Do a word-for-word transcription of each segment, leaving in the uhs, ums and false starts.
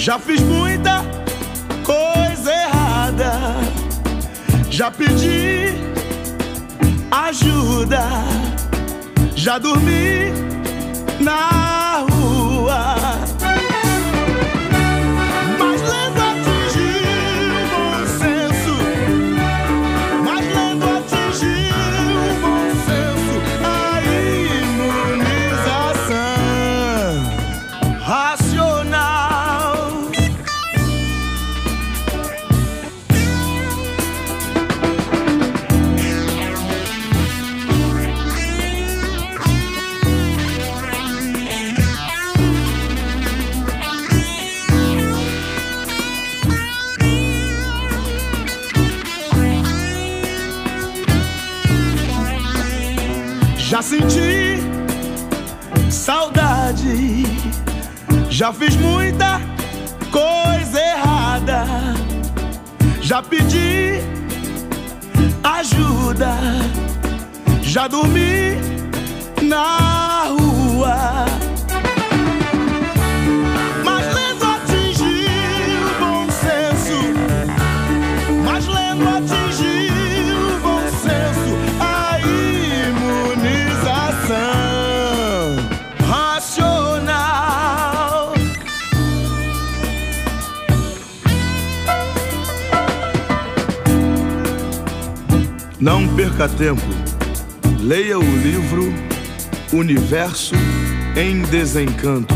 Já fiz muita coisa errada, já pedi ajuda, já dormi na rua. Mas lendo atingiu o bom senso, mas lendo atingiu o bom senso, a imunização racional. Já senti saudade, já fiz muita coisa errada, já pedi ajuda, já dormi na rua. Mas lendo atingiu o bom senso, mas lendo atingiu o bom senso, a imunização racional. Não perca tempo, leia o livro Universo em Desencanto.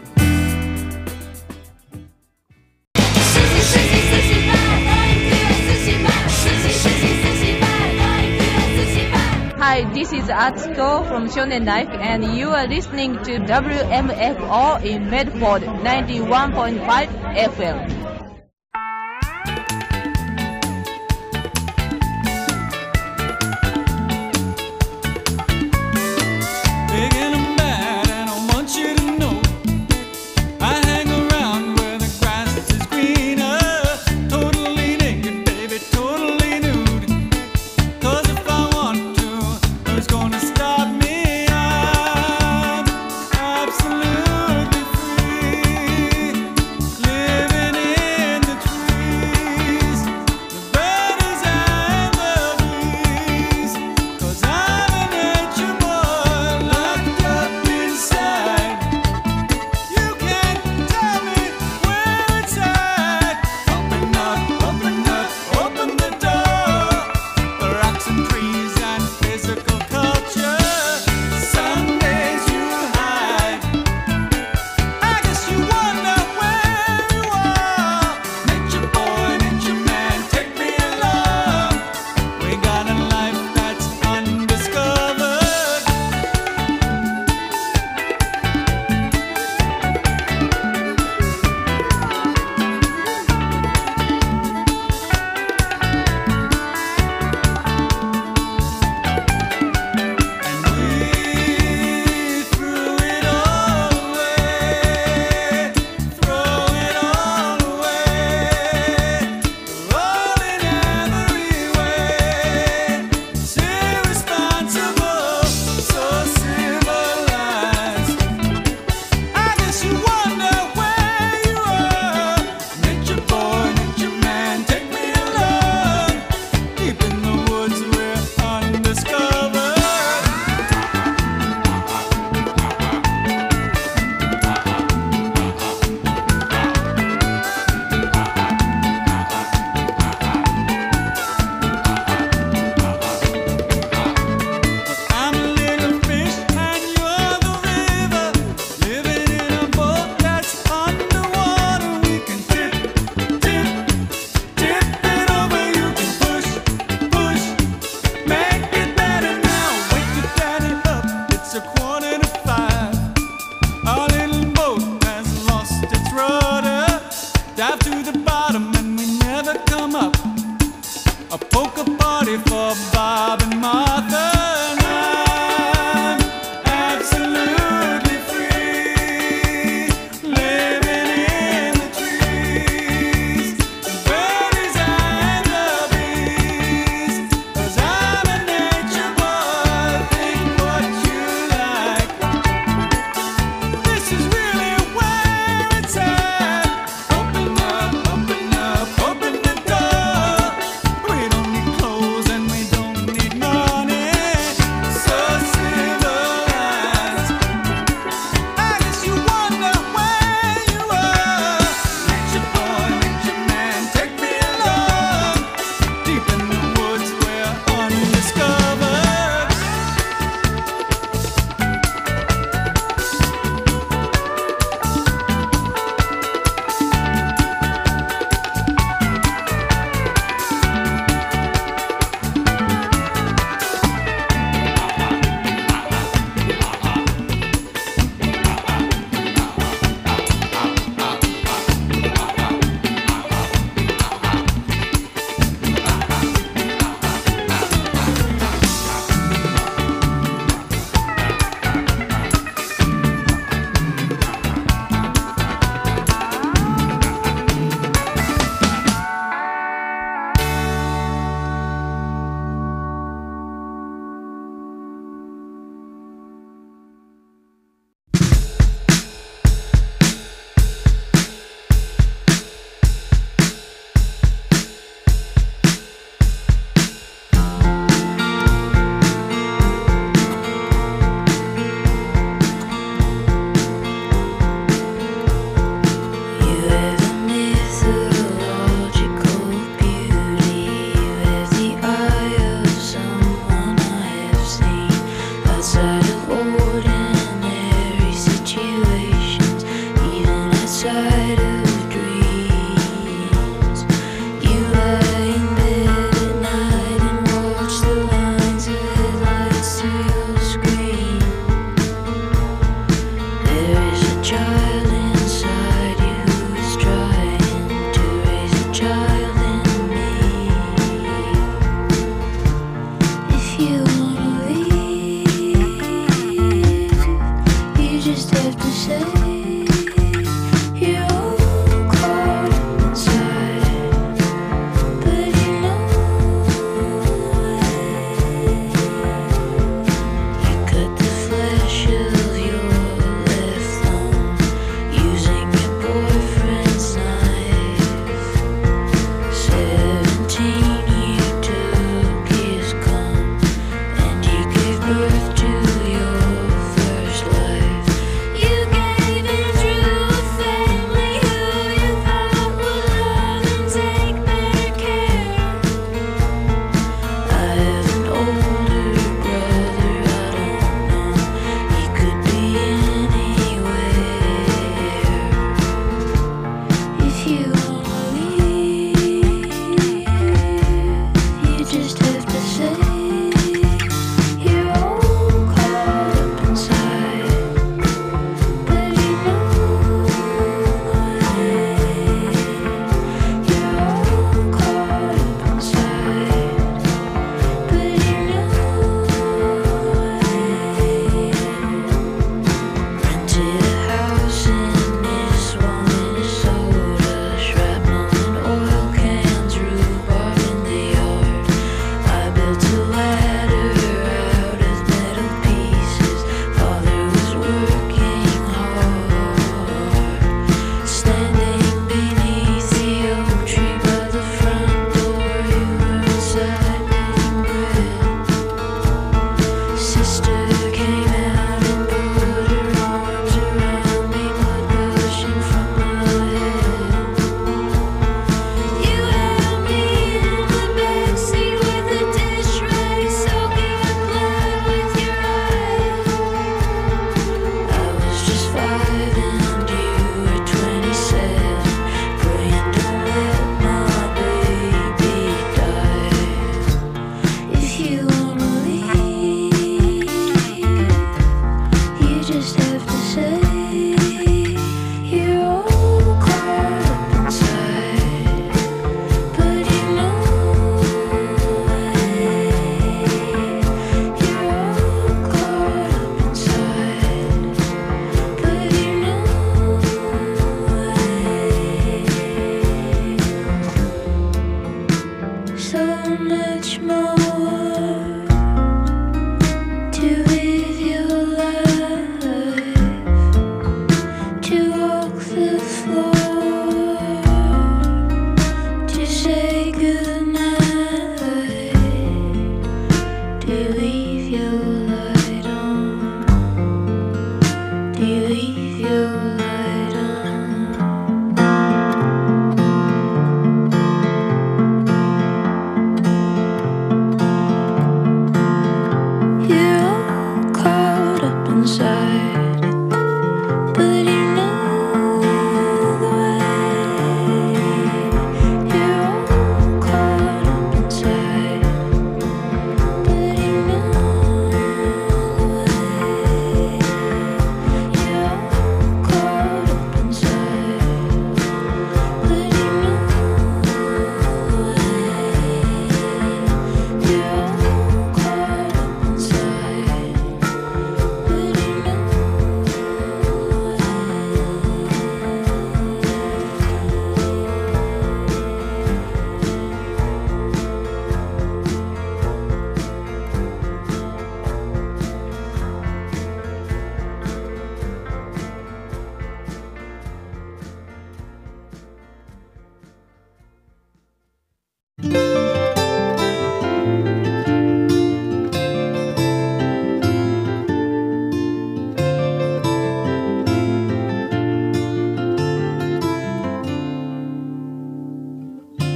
Hi, this is Atsuko from Shonen Life, and you are listening to W M F O in Medford, ninety-one point five F M. Living in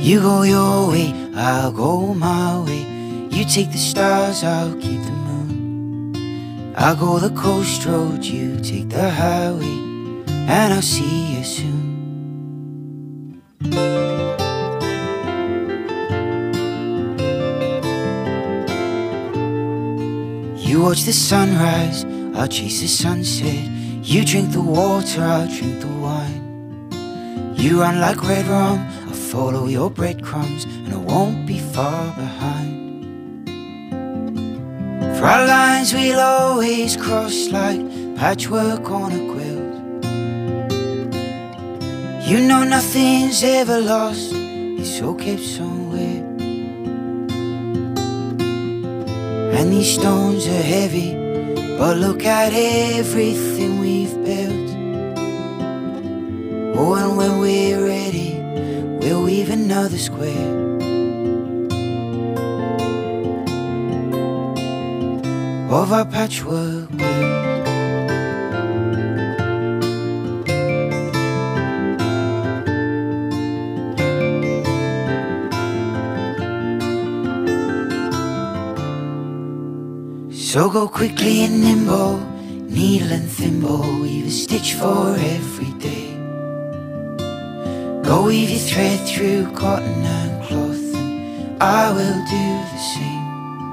You go your way, I'll go my way. You take the stars, I'll keep the moon. I'll go the coast road, you take the highway, and I'll see you soon. You watch the sunrise, I'll chase the sunset. You drink the water, I'll drink the wine. You run like red rum, I'll follow your breadcrumbs, and I won't be far behind. For our lines we'll always cross like patchwork on a quilt. You know nothing's ever lost, it's all kept somewhere. And these stones are heavy, but look at everything we've built. Oh, and when we're ready, we'll weave another square. Of our patchwork quilt. So go quickly and nimble, needle and thimble, weave a stitch for every day. Go weave your thread through cotton and cloth, and I will do the same.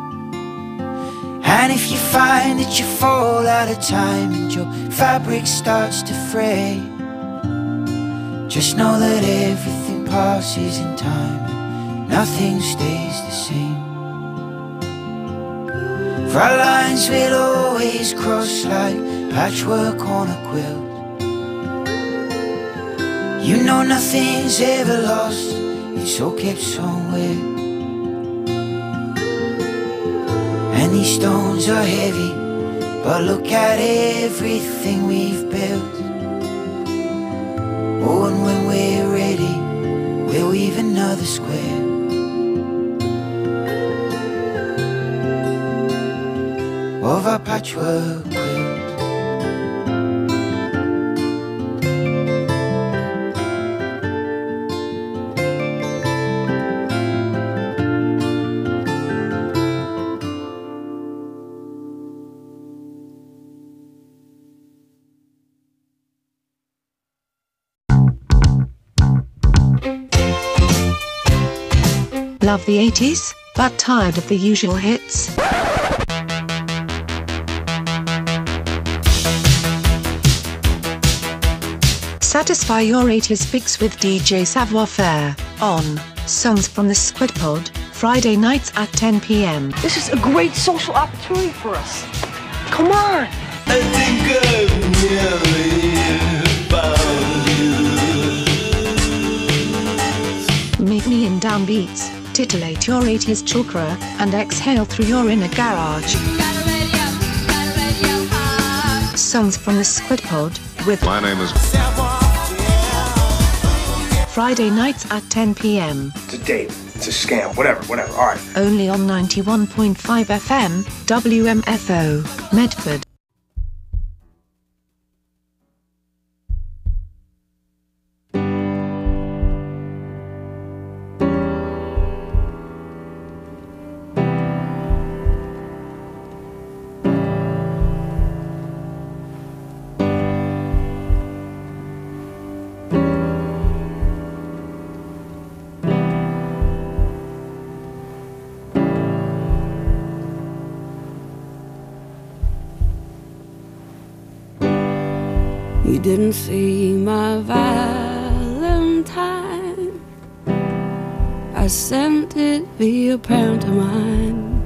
And if you find that you fall out of time and your fabric starts to fray, just know that everything passes in time and nothing stays the same. For our lines will always cross like patchwork on a quilt. You know nothing's ever lost, it's all kept somewhere. And these stones are heavy, but look at everything we've built. Oh, and when we're ready, we'll weave another square. Of our patchwork quilt. Love the eighties, but tired of the usual hits? Satisfy your eighties fix with D J Savoir Faire on Songs from the Squid Pod, Friday nights at ten p m This is a great social opportunity for us. Come on! I think I've nearly found you. Meet me in downbeats, titillate your eighties chakra, and exhale through your inner garage. Songs from the Squid Pod with My name is Friday nights at ten p m It's a date. It's a scam. Whatever, whatever. All right. Only on ninety-one point five F M, W M F O, Medford. You didn't see my Valentine. I sent it via pantomime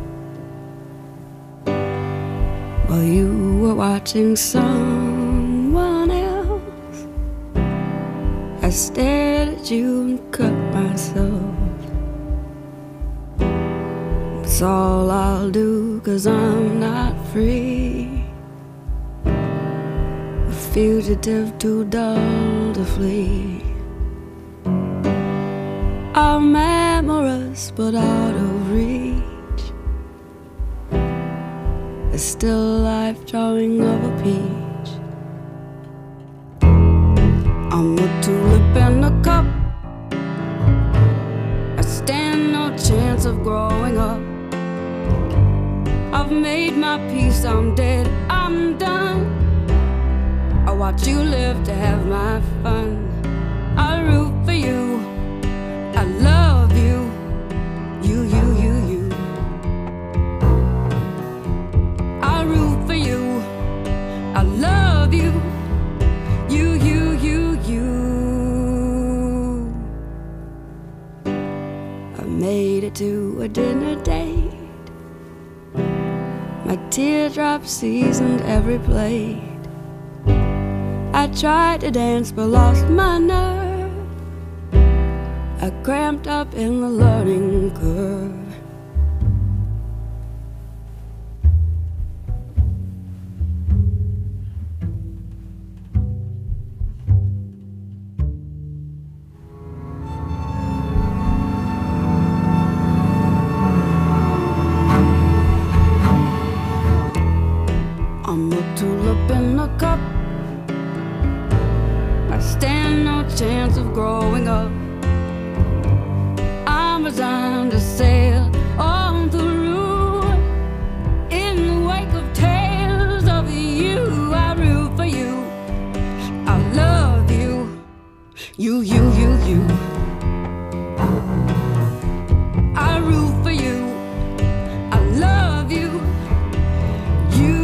while you were watching someone else. I stared at you and cut myself. It's all I'll do, 'cause I'm not free. Fugitive too dull to flee. I'm amorous but out of reach. A still life drawing of a peach. I'm a tulip in a cup. of growing up. I've made my peace, I'm dead, I'm done. I watch you live to have my fun. I root for you, I love you, you, you, you, you. I root for you, I love you, you, you, you, you. I made it to a dinner date. My teardrops seasoned every plate. I tried to dance but lost my nerve. I cramped up in the learning curve. I'm a tulip in a cup. I stand no chance of growing up. I'm resigned to sail on through. In the wake of tales of you, I root for you, I love you, you, you, you, you. I root for you, I love you, you.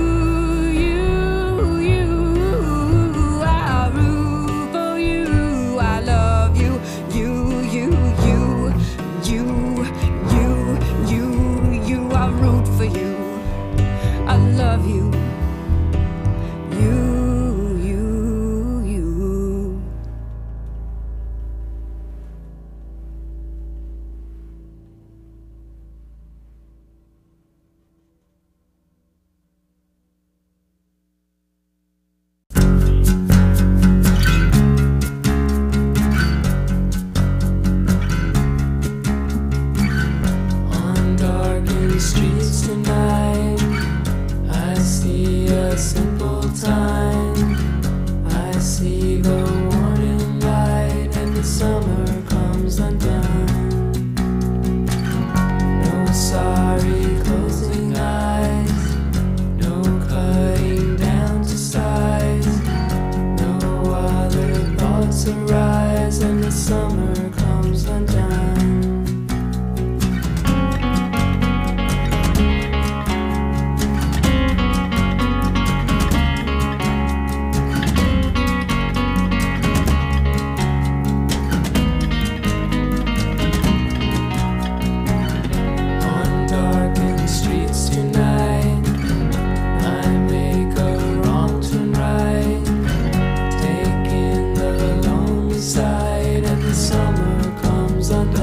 Summer comes undone.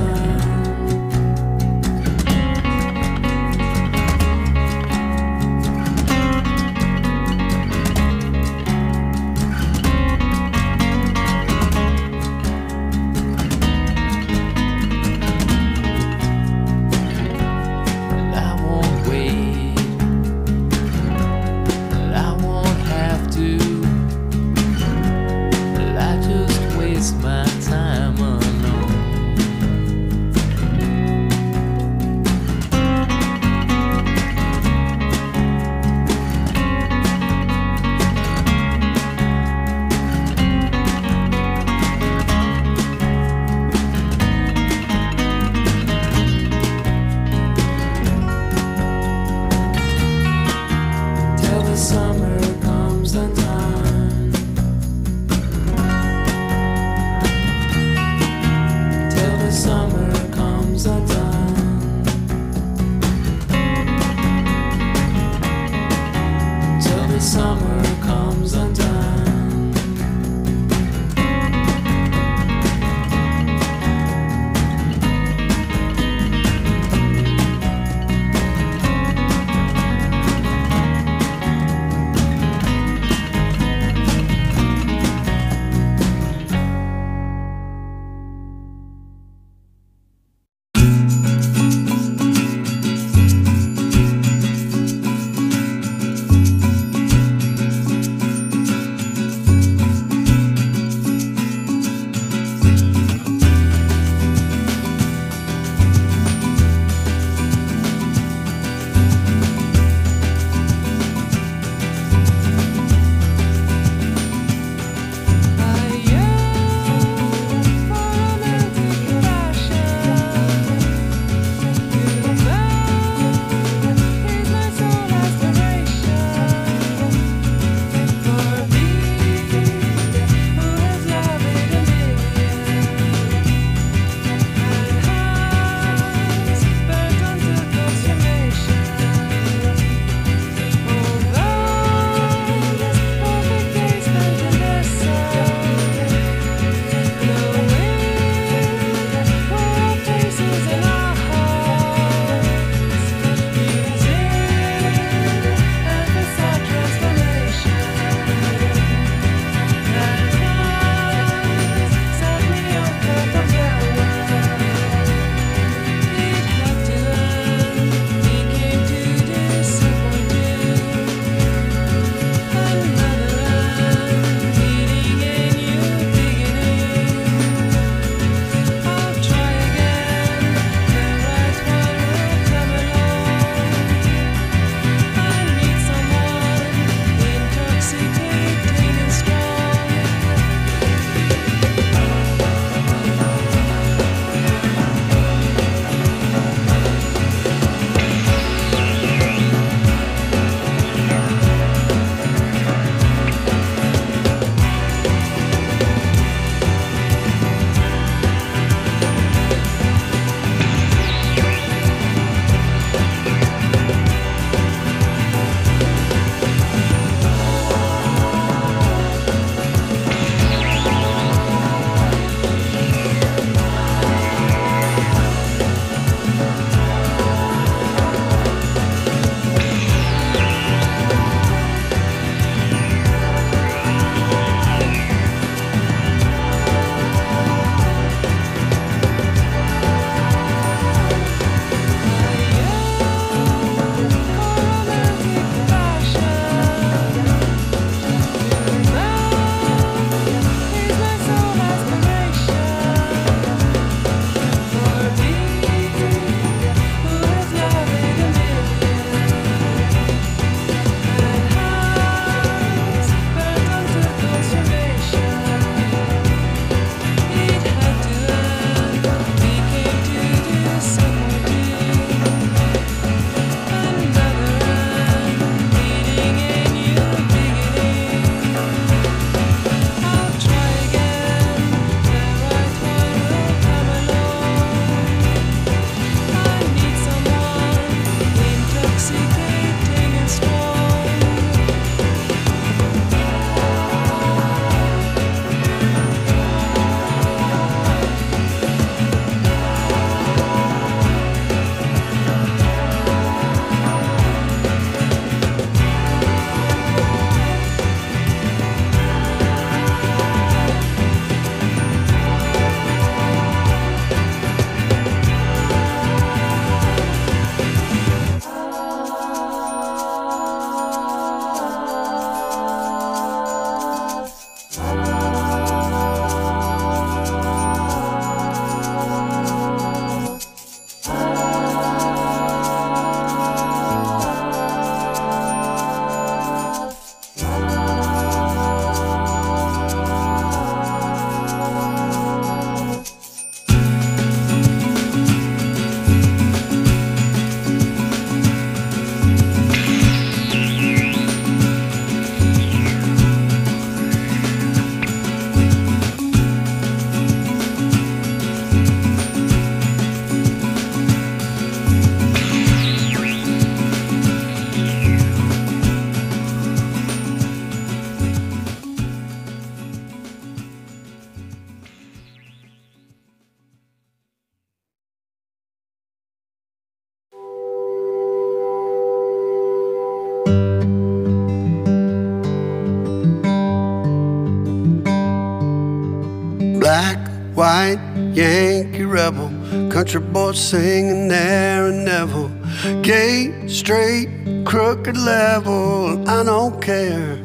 Black, white, Yankee rebel, country boy singing there and never. Gay, straight, crooked level, I don't care.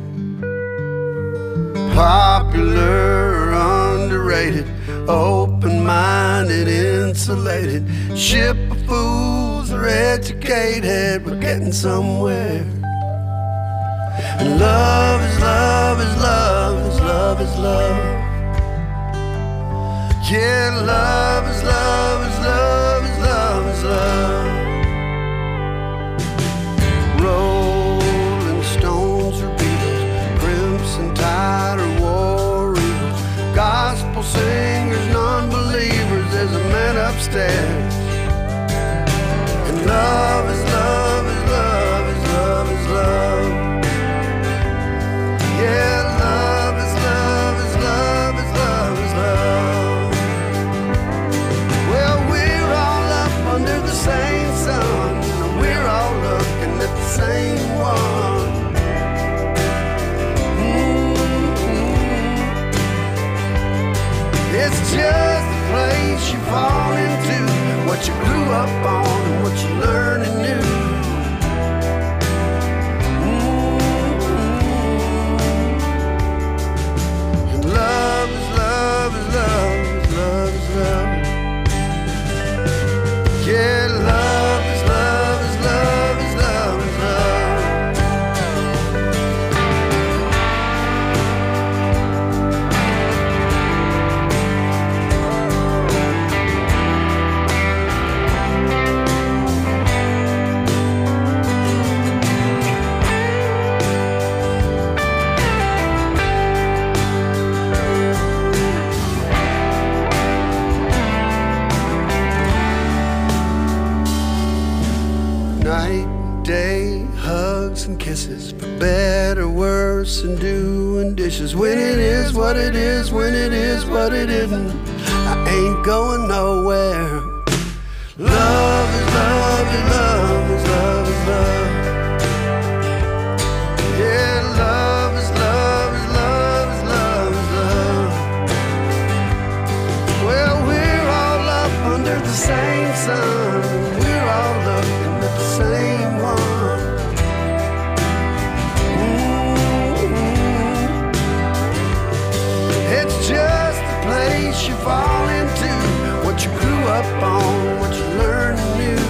Popular, underrated, open-minded, insulated. Ship of fools are educated, we're getting somewhere. And love is love is love is love is love. Yeah, love is love is love is love is love. Rolling Stones or Beatles, Crimson Tide or War Eagles, gospel singers, non-believers, there's a man upstairs. And love is love is love is love is love. Yeah, love is love is love is love is love. Well, we're all up under the same sun, and we're all looking at the same one. Mm-hmm. It's just the place you fall into, what you grew up on and what you learning new. Love is love is love is love is love. Yeah, love is love is love is love is love. Night, day, hugs and kisses, for better, worse, and doing dishes. When it is what it is, when it is what it isn't, I ain't going nowhere. Love is love is love is love is love. Yeah, love is love is love is love is love. Well, we're all up under the same sun, we're all looking at the same one. Mm-hmm. It's just the place you fall into, what you grew up on, what you learned new.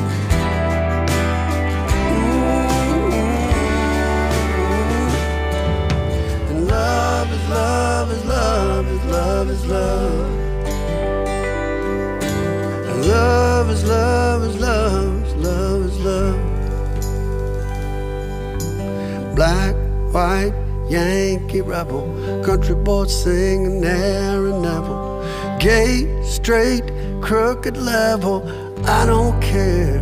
Mm-hmm. And love is love is love is love is love. Love is love is love is love is love. Black, white, Yankee rebel, country boy singing there and never. Gay, straight, crooked level, I don't care.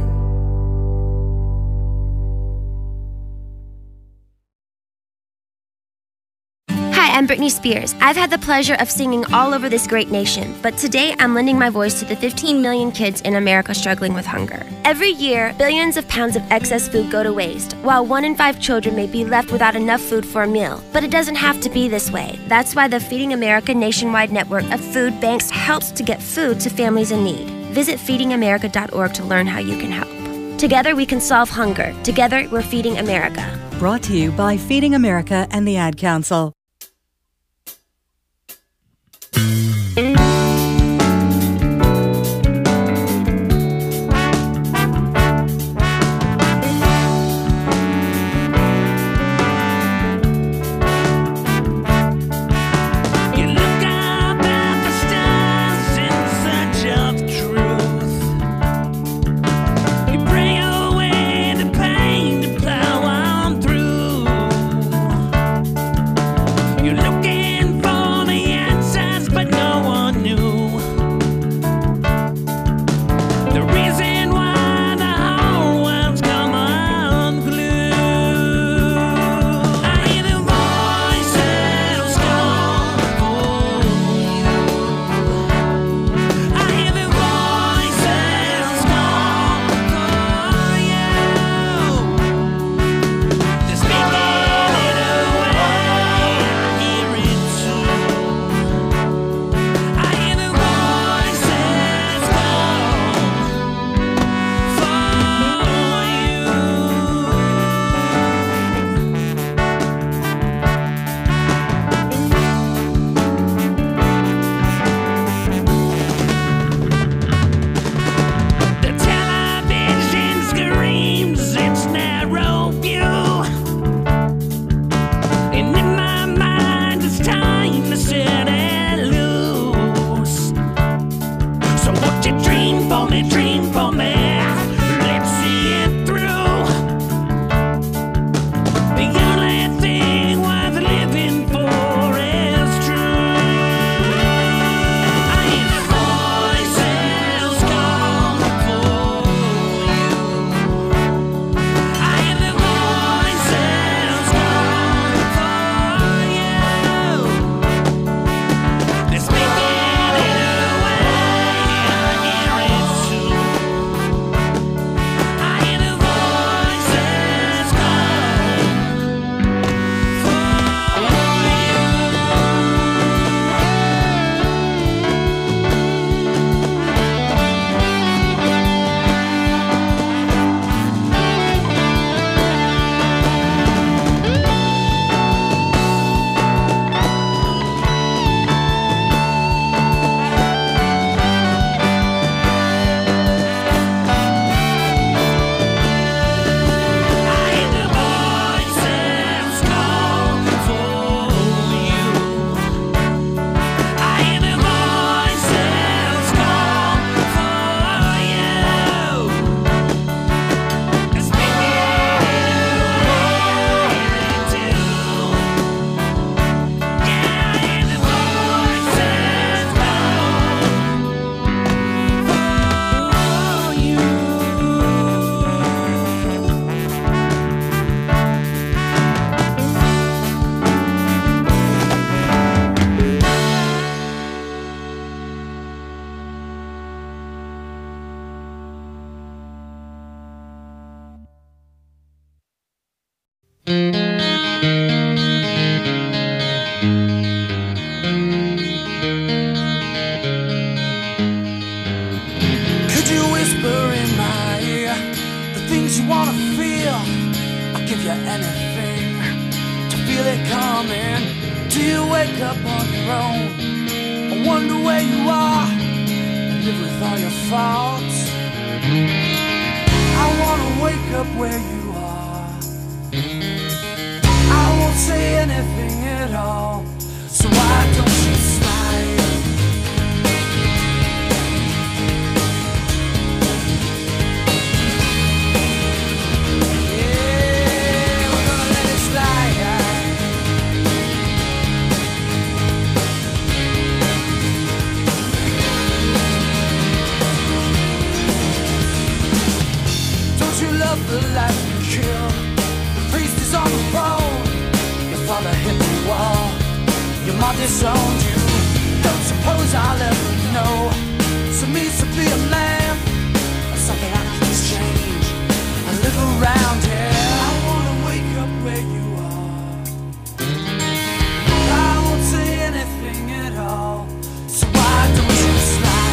Hi, I'm Britney Spears. I've had the pleasure of singing all over this great nation, but today I'm lending my voice to the fifteen million kids in America struggling with hunger. Every year, billions of pounds of excess food go to waste, while one in five children may be left without enough food for a meal. But it doesn't have to be this way. That's why the Feeding America nationwide network of food banks helps to get food to families in need. Visit feeding america dot org to learn how you can help. Together we can solve hunger. Together we're feeding America. Brought to you by Feeding America and the Ad Council. only dream for me. Let's see it through. The only thing worth living for is true. I hear the voices calling for you. I hear the voices calling for you. They're speaking in a way I hear it too. I hear the voices calling for Could you whisper in my ear the things you wanna feel? I'll give you anything to feel it coming. Do you wake up on your own? I wonder where you are and live with all your faults. I wanna wake up where you are. I won't say anything at all. So why don't you slide? Love the life you kill. The priest is on the throne. Your father hit the wall. Your mom disowned you. Don't suppose I'll ever know. So means to be a man or something I can change. I live around here. I wanna wake up where you are. I won't say anything at all. So why don't you slide?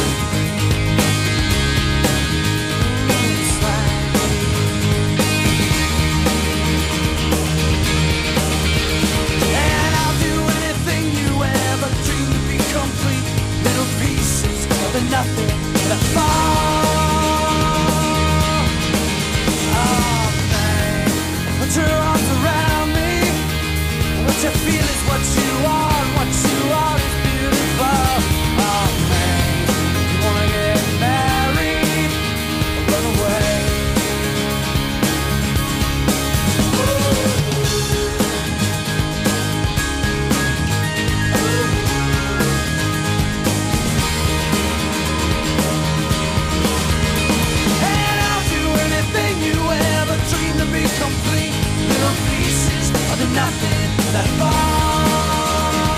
Nothing that fall. Oh, babe, put your arms around me. What you feel is what you are, and what you are is beautiful. Oh, babe, you wanna get married or run away? Complete little pieces of the nothing that fall.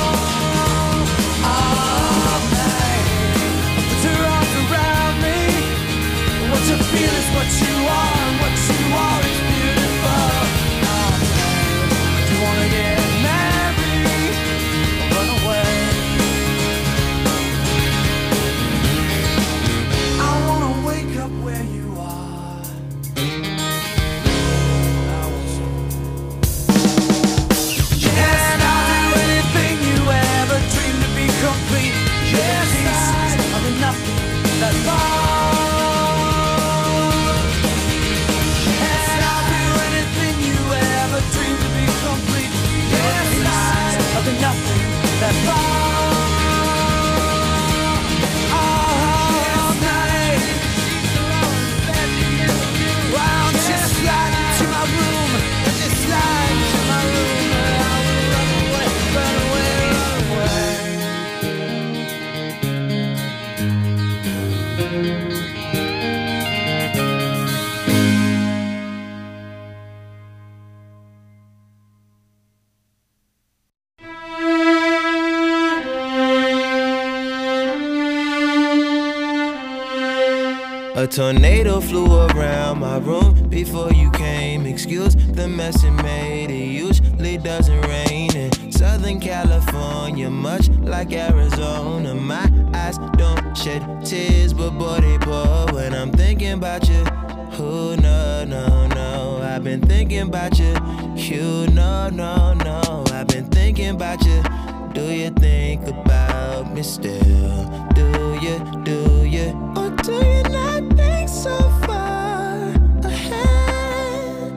A tornado flew around my room before you came. Excuse the mess it made. It usually doesn't rain in Southern California, much like Arizona. My eyes don't shed tears, but boy they pour when I'm thinking about you. Oh no, no, no, I've been thinking about you. You no, no, no, I've been thinking about you. Do you think about me still? Do you, do you, or do you not think so far ahead?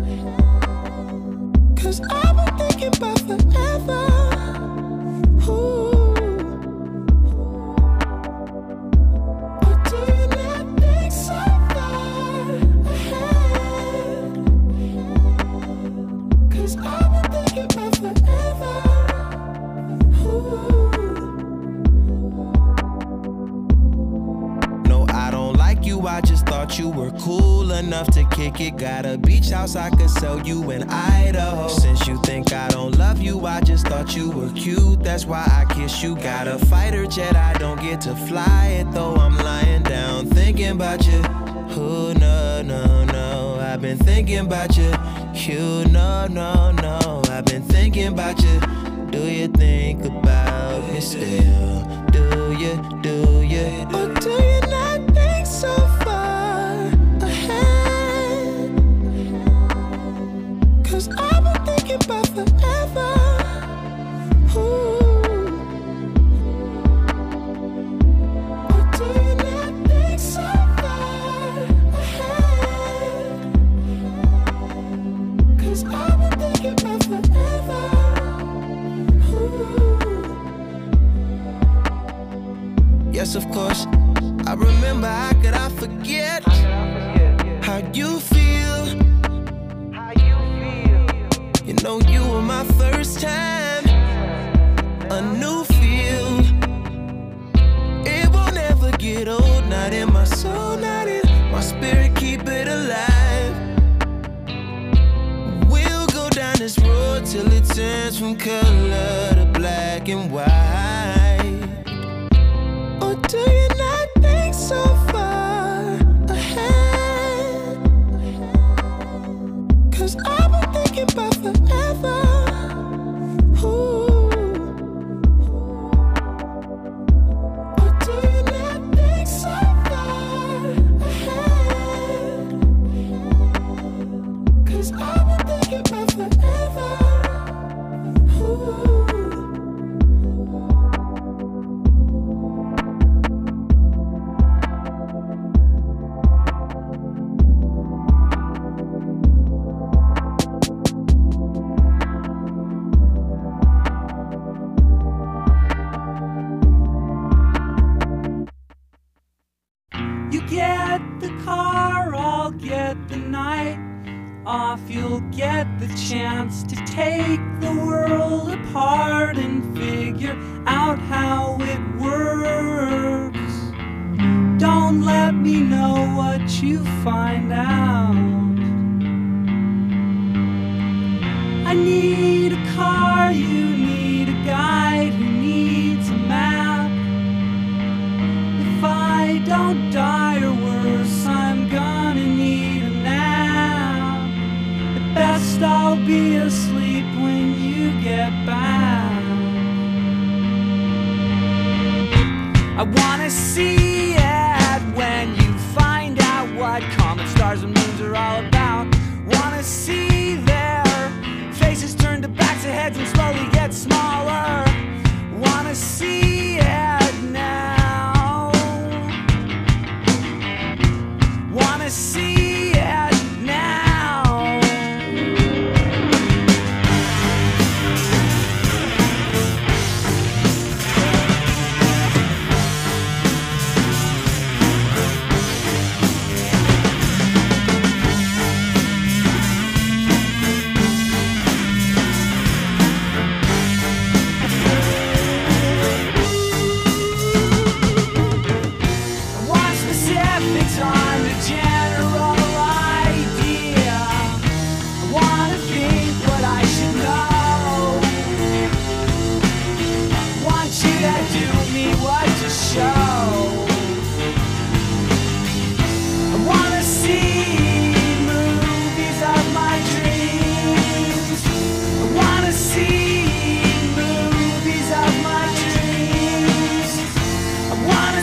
Cause I've been thinking about forever. Ooh. Or do you not think so far ahead? Cause I've been thinking about forever. No, I don't like you, I just thought you were cool enough to kick it. Got a beach house I could sell you in Idaho. Since you think I don't love you, I just thought you were cute, that's why I kiss you. Got a fighter jet, I don't get to fly it, though I'm lying down thinking about you. Oh no, no, no, I've been thinking about you. You no, no, no, I've been thinking about you. Do you think about me still? Do you, do you, or do you not think so far ahead? Cause I've been thinking about forever. Ooh. Or do you not think so far ahead? Cause I've been thinking about forever. Yes, of course, I remember, how could I forget how you feel? You know you were my first time, a new feel. It won't ever get old, not in my soul, not in my spirit, keep it alive. We'll go down this road till it turns from color to black and white. Or do you not think so far ahead? Cause I've been thinking about forever. Ooh. Or do you not think so far ahead? Cause I've been thinking about forever. Ooh. Off, you'll get the chance to take the world apart and figure out how it works. Don't let me know what you find out. I need a car, you need a guide who needs a map. If I don't die or worse, I'm gonna need a nap. Best I'll be asleep when you get back. I wanna see it when you find out what comet stars and moons are all about. Wanna see their faces turn to backs of heads and slowly get smaller. Wanna see it now. Wanna see it now.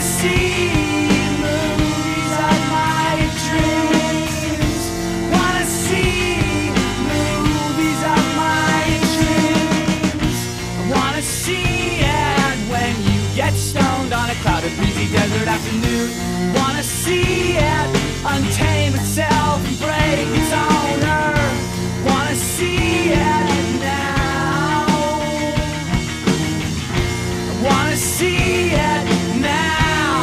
see movies of my dreams. Wanna see movies of my dreams. I wanna see it when you get stoned on a clouded, breezy desert afternoon. Wanna see it untame itself and break its owner. Wanna see it now. I wanna see it now.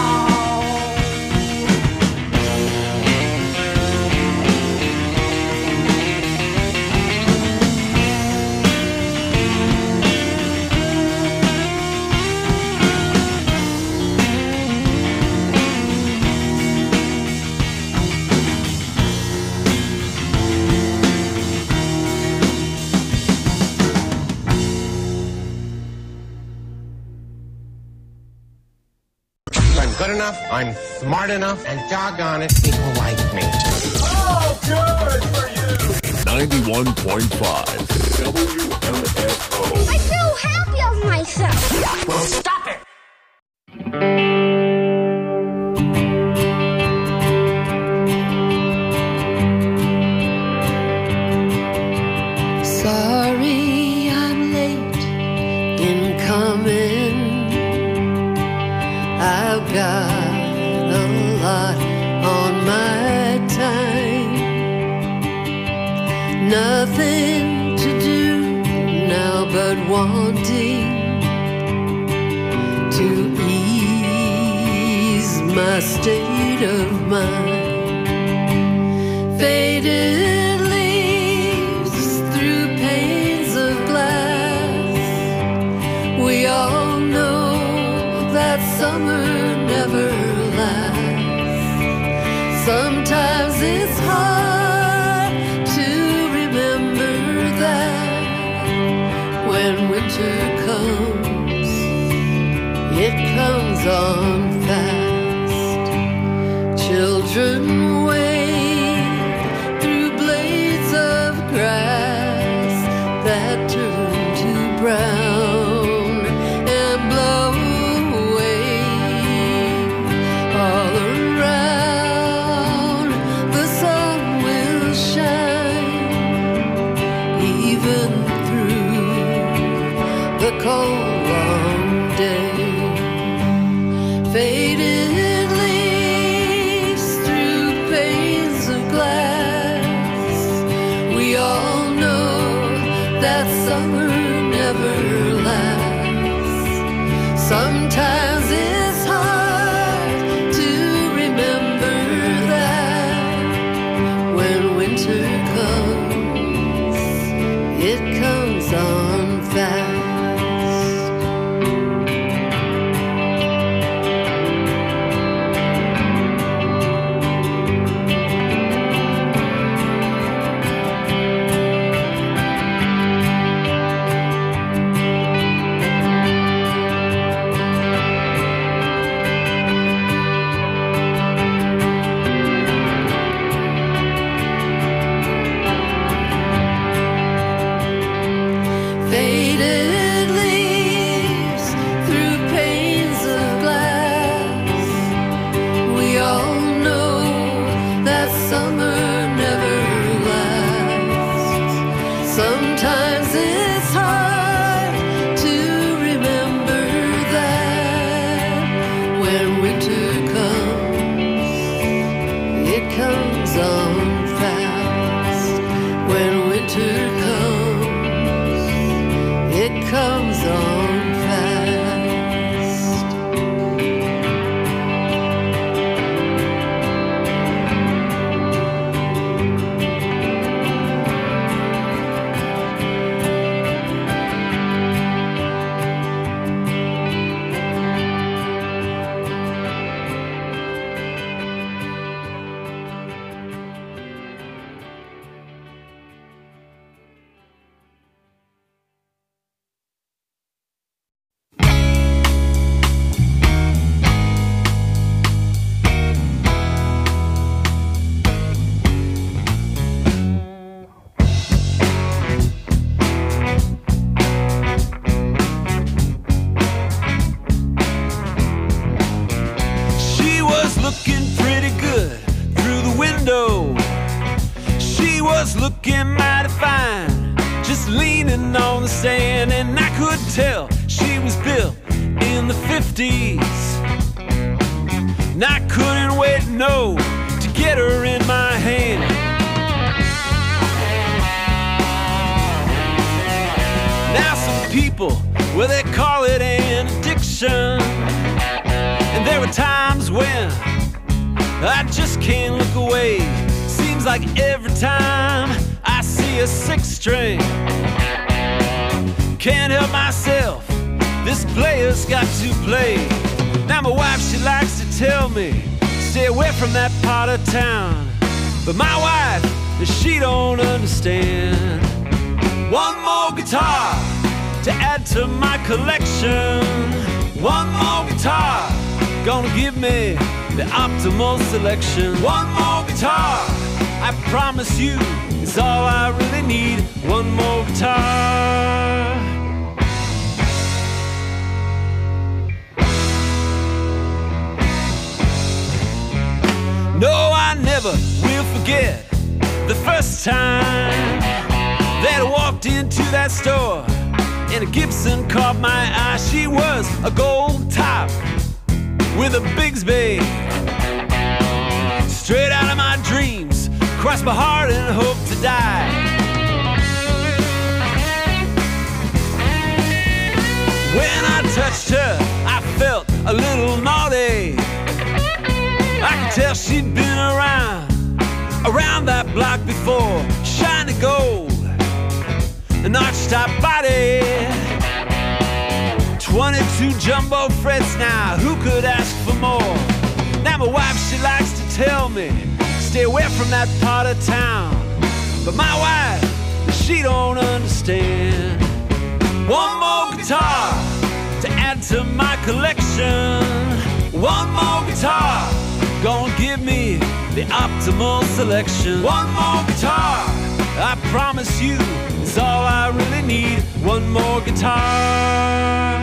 I'm good enough, I'm smart enough, and doggone it, people like me. Oh, good for you! ninety-one point five W M F O. I feel happy of myself. Well, stop it! Sorry I'm late in coming. I've got a lot on my time. Nothing to do now but wanting to ease my state of mind. Faded leaves through panes of glass. We all know that summer never lasts. Sometimes it's hard to remember that when winter comes, it comes on fast. Children wade through blades of grass that turn to brown and blow away all around. The sun will shine even through the cold long day. Faded leaves through panes of glass. We all know that summer never lasts. Sometimes it's hard to remember that when winter comes, it comes on fast. looking pretty good through the window. She was looking mighty fine, just leaning on the stand, and I could tell she was built in the fifties. And I couldn't wait, no, to get her in my hand. Now some people, well, they call it an addiction. And there were times when I just can't look away. Seems like every time I see a six string, can't help myself, this player's got to play. Now my wife, she likes to tell me, stay away from that part of town. But my wife, she don't understand. One more guitar to add to my collection. One more guitar, gonna give me the optimal selection. One more guitar, I promise you, it's all I really need. One more guitar. No, I never will forget the first time that I walked into that store and a Gibson caught my eye. She was a gold top with a Bigsby, straight out of my dreams, crossed my heart and hope to die. When I touched her, I felt a little naughty. I could tell she'd been around, around that block before. Shiny gold, an arch-top body, twenty-two jumbo frets now, who could ask for more? Now my wife, she likes to tell me, stay away from that part of town. But my wife, she don't understand. One more guitar to add to my collection. One more guitar, gonna give me the optimal selection. One more guitar, I promise you, it's all I really need. One more guitar.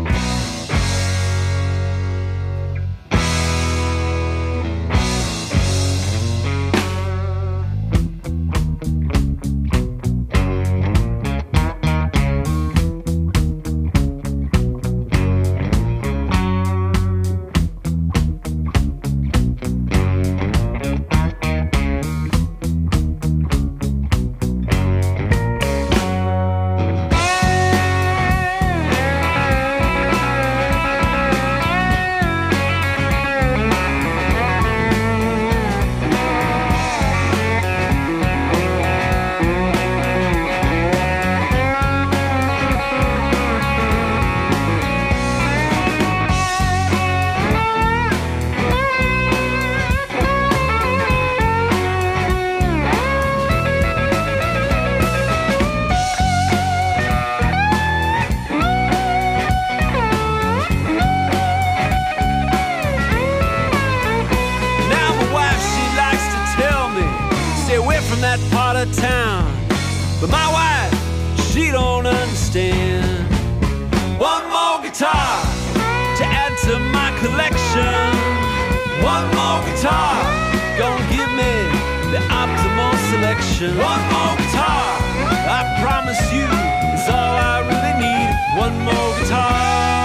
Town, but my wife, she don't understand. One more guitar to add to my collection. One more guitar, gonna give me the optimal selection. One more guitar, I promise you, is all I really need. One more guitar.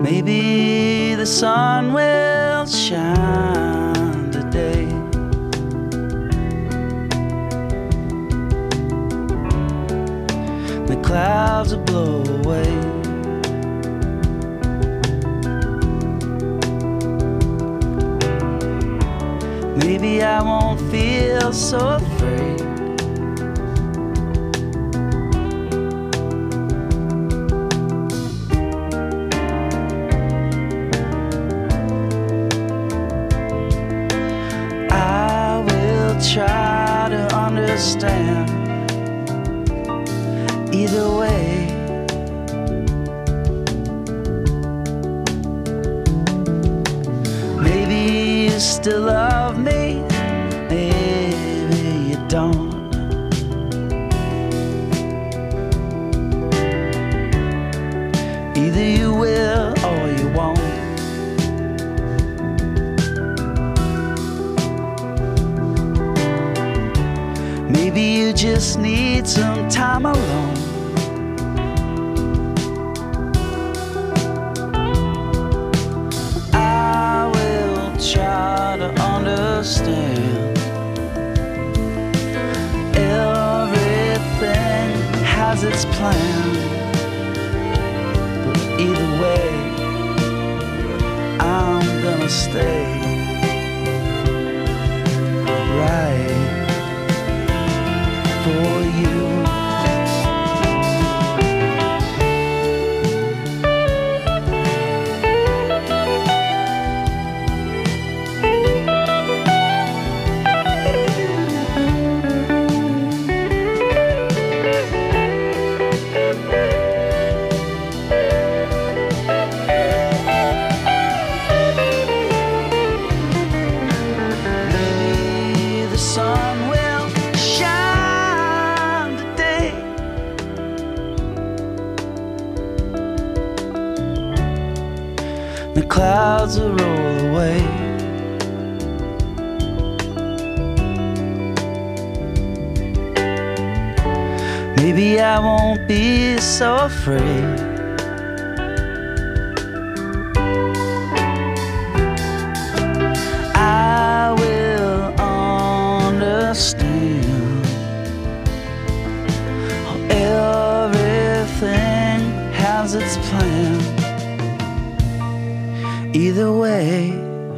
Maybe the sun will shine today. The clouds will blow away. Maybe I won't feel so afraid. I will try to understand either way. Maybe you still love me, maybe you don't. Either you will or you won't. Maybe you just need some time alone. I will try to understand. Everything has its plan, but either way, I'm gonna stay right for you. Maybe the sun will shine today. The clouds will roll away. Maybe I won't be so afraid. I will understand. Everything has its plan. Either way,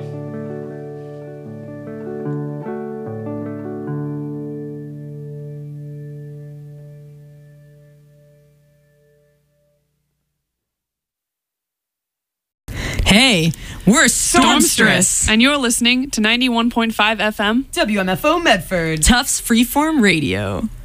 Hey, we're Stormstress. And you're listening to ninety-one point five F M W M F O Medford. Tufts Freeform Radio.